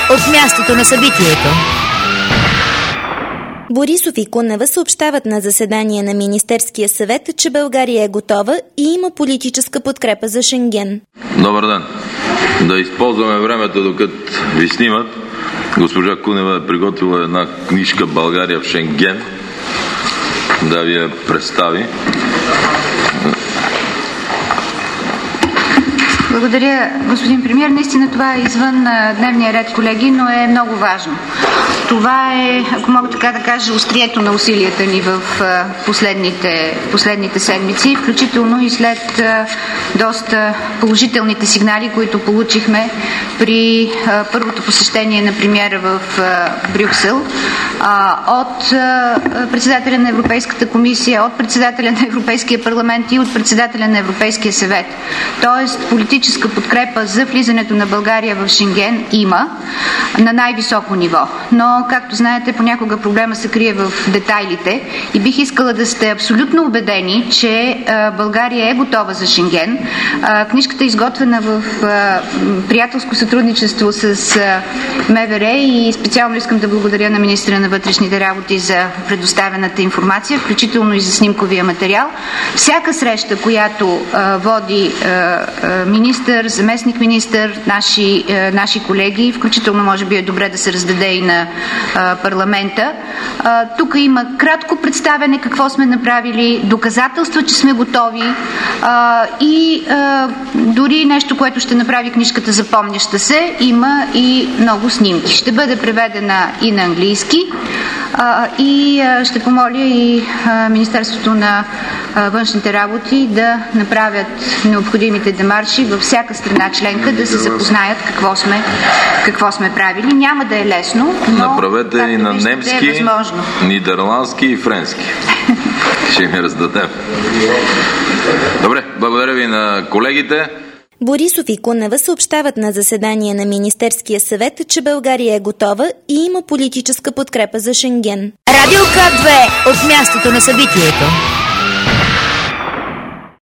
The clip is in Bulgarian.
от мястото на събитието. Борисов и Кунева съобщават на заседание на Министерския съвет, че България е готова и има политическа подкрепа за Шенген. Добър ден! Да използваме времето, докато ви снимат. Госпожа Кунева е приготвила една книжка "България в Шенген", да ви я представи. Благодаря, господин премиер. Наистина това е извън дневния ред, колеги, но е много важно. Това е, ако мога така да кажа, острието на усилията ни в последните седмици, включително и след доста положителните сигнали, които получихме при първото посещение на премиера в Брюксел от председателя на Европейската комисия, от председателя на Европейския парламент и от председателя на Европейския съвет. Тоест, политическа подкрепа за влизането на България в Шенген има на най-високо ниво. Но, както знаете, понякога проблема се крие в детайлите и бих искала да сте абсолютно убедени, че България е готова за Шенген. Книжката е изготвена в приятелско сътрудничество с МВР и специално искам да благодаря на министра на вътрешните работи за предоставената информация, включително и за снимковия материал. Всяка среща, която води министър, заместник министър, наши колеги, включително може би е добре да се раздаде и на парламента. Тук има кратко представяне какво сме направили, доказателства, че сме готови и дори нещо, което ще направи книжката запомняща се, има и много снимки. Ще бъде преведена и на английски и ще помоля и Министерството на външните работи да направят необходимите демарши във всяка страна членка, да се запознаят какво сме правили. Няма да е лесно, но направете и на немски, е нидерландски и френски. Ще ми раздадем. Добре, благодаря ви на колегите. Борисов и Кунева съобщават на заседание на Министерския съвет, че България е готова и има политическа подкрепа за Шенген. Радио К2 от мястото на събитието.